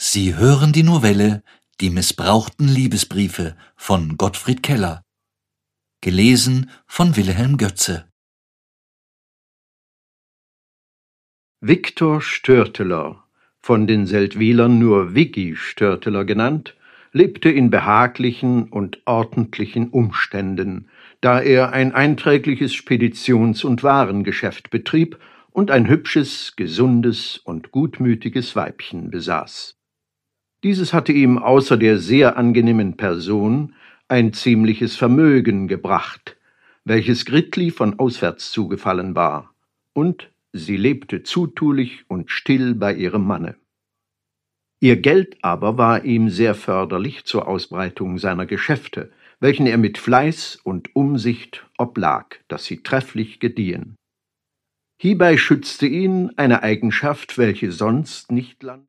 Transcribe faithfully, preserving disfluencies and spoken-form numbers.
Sie hören die Novelle »Die missbrauchten Liebesbriefe« von Gottfried Keller, gelesen von Wilhelm Götze. Viktor Störteler, von den Seldwylern nur Viggi Störteler genannt, lebte in behaglichen und ordentlichen Umständen, da er ein einträgliches Speditions- und Warengeschäft betrieb und ein hübsches, gesundes und gutmütiges Weibchen besaß. Dieses hatte ihm außer der sehr angenehmen Person ein ziemliches Vermögen gebracht, welches Gritli von auswärts zugefallen war, und sie lebte zutulich und still bei ihrem Manne. Ihr Geld aber war ihm sehr förderlich zur Ausbreitung seiner Geschäfte, welchen er mit Fleiß und Umsicht oblag, dass sie trefflich gediehen. Hiebei schützte ihn eine Eigenschaft, welche sonst nicht land